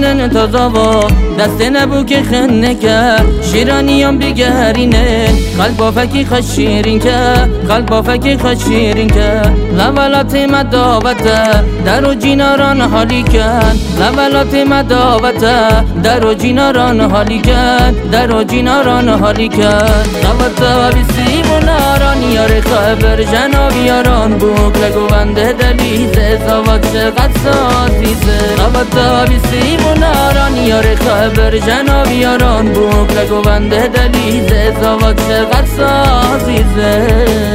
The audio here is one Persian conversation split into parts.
شینن تازاوا دست نبو که خنه که شیرانیان بگرینه قلب بافکی خوش شیرین که قلب بافکی خوش شیرین که لولات مداوته در و جیناران حالی کن لولات مداوته در و جیناران حالی کن در و جیناران حالی کن نواتا بیسی مناران یار خبر جناب یاران بوک لگوونده دلیزه زواد چقدر سازیزه نواتا بیسی مناران یار خبر جناب یاران بوک لگوونده دلیزه زواد چقدر سازیزه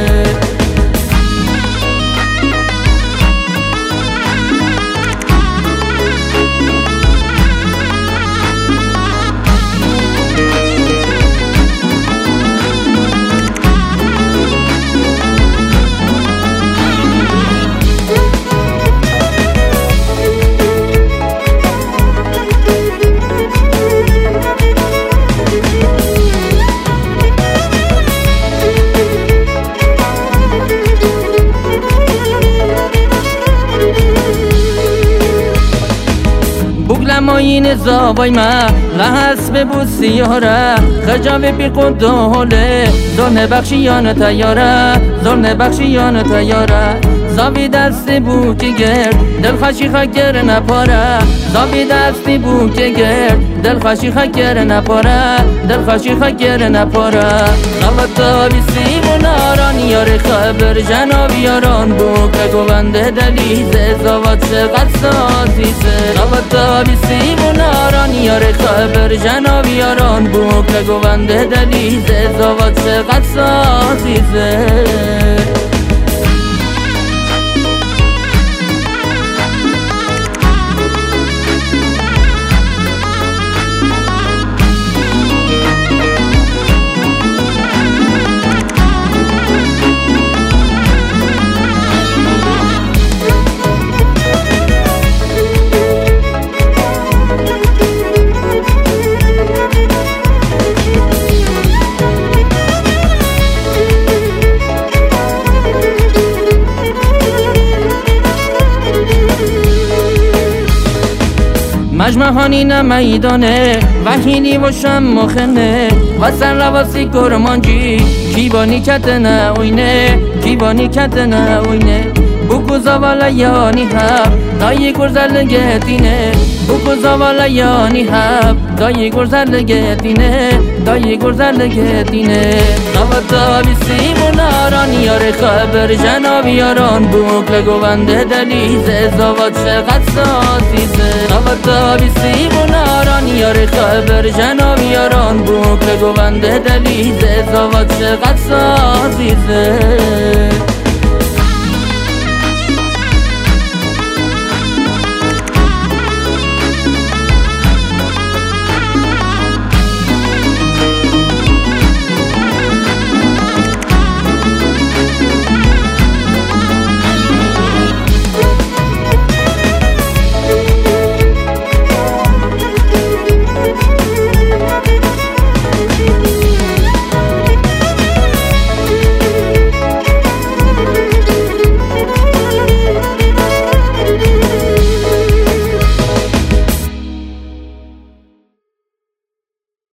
ماین زاوای ما لحظ به بوسیاره خجاب بی قدوله زن بخشیان تیاره زن بخشیان تیاره زابی دستی بو که گرد دل خشی خگر نپاره زابی دستی بو که گرد دل خشی خگر نپاره دل خشی خگر نپاره نواتا بیسی مناران یار خبر جناب یاران بو که گوونده دلیزه زواد چقدر سازیزه نواتا بیسی مناران یار خبر جناب یاران بو که گوونده دلیزه زواد چقدر سازیزه مجمعانی نمیدانه وحینی و شم مخنه و سر رواسی کرمانجی کیبانی کتنه اوینه کیبانی کتنه اوینه بکو زوالا یانی هب دایی گرزل گتینه بکو زوالا یانی هب دایی گرزل گتینه دایی گرزل گتینه نواتا بیسی مناران یار خبر جناب یاران بوک لگوونده دلیزه زواد چقدر سازیزه نواتا بیسی مناران یار خبر جناب یاران بوک لگوونده دلیزه زواد چقدر سازیزه